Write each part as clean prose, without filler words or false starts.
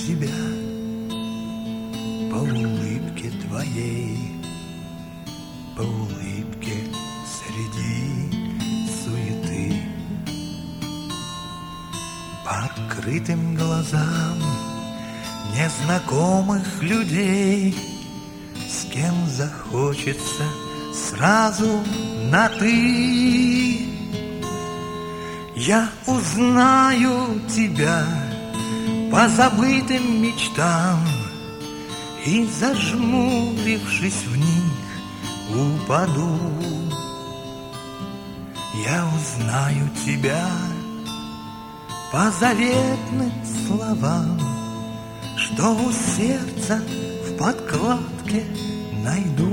тебя по улыбке твоей, по улыбке среди суеты, по открытым глазам незнакомых людей, с кем захочется сразу на «ты». Я узнаю тебя по забытым мечтам и, зажмурившись в них, упаду. Я узнаю тебя по заветным словам, что у сердца в подкладке найду.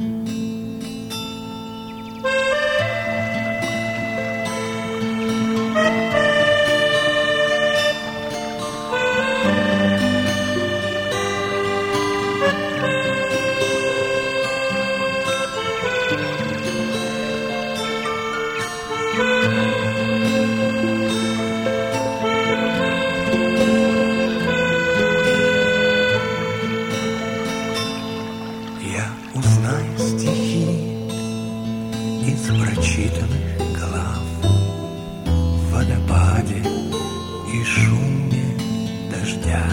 Узнаю стихи из прочитанных глав в водопаде и шуме дождя.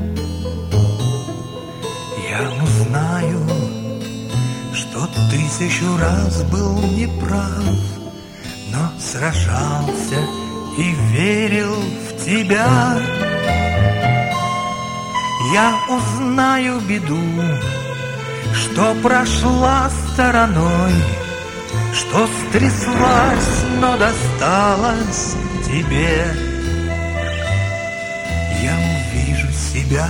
Я узнаю, что 1000 раз был неправ, но сражался и верил в тебя. Я узнаю беду, что прошла стороной, что стряслась, но досталась тебе. Я увижу себя,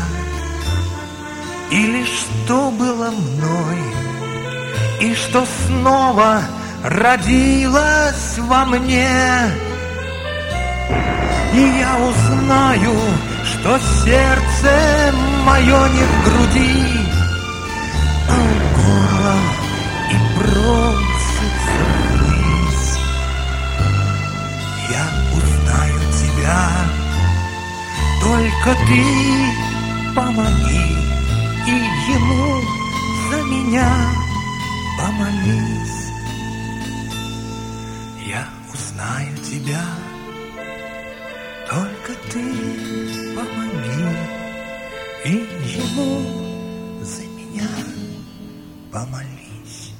или что было мной, и что снова родилось во мне. И я узнаю, что сердце мое не в груди, а у горла и бросится вниз. Я узнаю тебя, только ты помоги, и ему за меня помолись. Я узнаю тебя, только ты помоги, и ему за меня помолись.